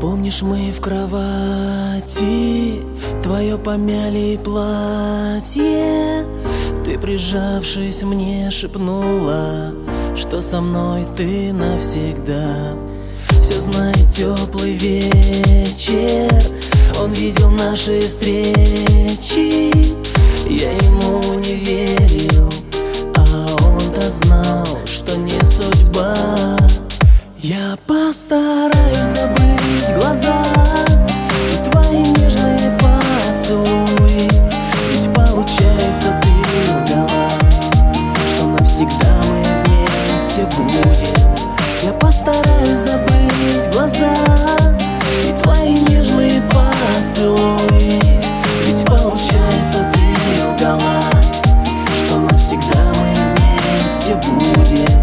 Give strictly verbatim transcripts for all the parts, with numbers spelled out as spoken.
Помнишь, мы в кровати, твое помяли платье, ты, прижавшись мне, шепнула, что со мной ты навсегда. Все знает теплый вечер, он видел наши встречи. Я ему не верил, а он-то знал, что не судьба. Я постараюсь забыть глаза и твои нежные поцелуи, ведь получается ты лгала, что навсегда мы вместе будем. Я постараюсь забыть глаза и твои нежные поцелуи, ведь получается ты лгала, что навсегда мы вместе будем.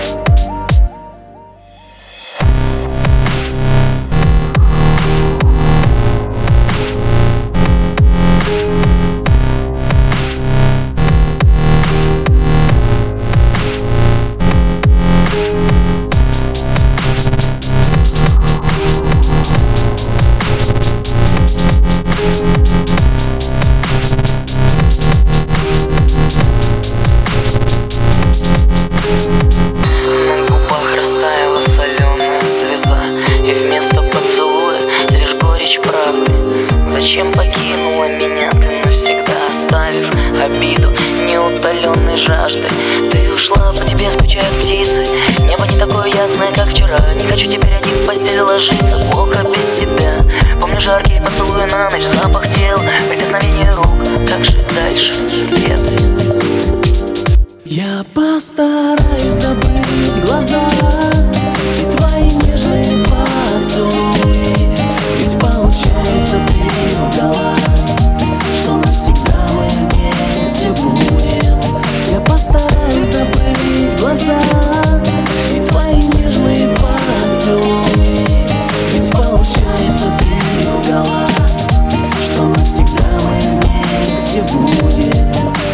Зачем покинула меня ты, навсегда оставив обиду неутоленной жажды? Ты ушла, по тебе скучают птицы, небо не такое ясное, как вчера. Не хочу теперь один в постели ложиться, плохо без тебя. Помню жаркие поцелуи на ночь, запах тела, прикосновение рук. Как же дальше, ответы? Я постараюсь забыть глаза и твои нежные поцелуи, ведь получается ты лгала, что навсегда мы вместе будем. Я постараюсь забыть глаза и твои нежные поцелуи, ведь получается ты лгала, что навсегда мы вместе будем.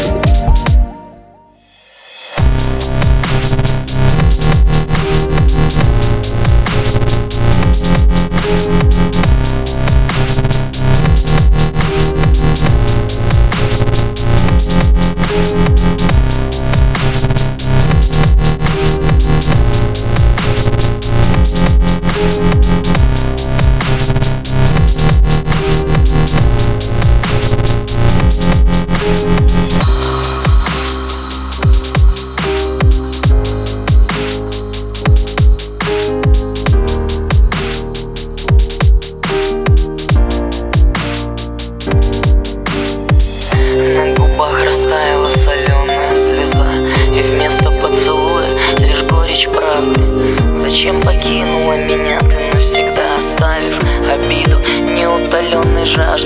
Растаяла соленая слеза, и вместо поцелуя лишь горечь правды. Зачем покинула меня ты, навсегда оставив обиду неутоленной жажды?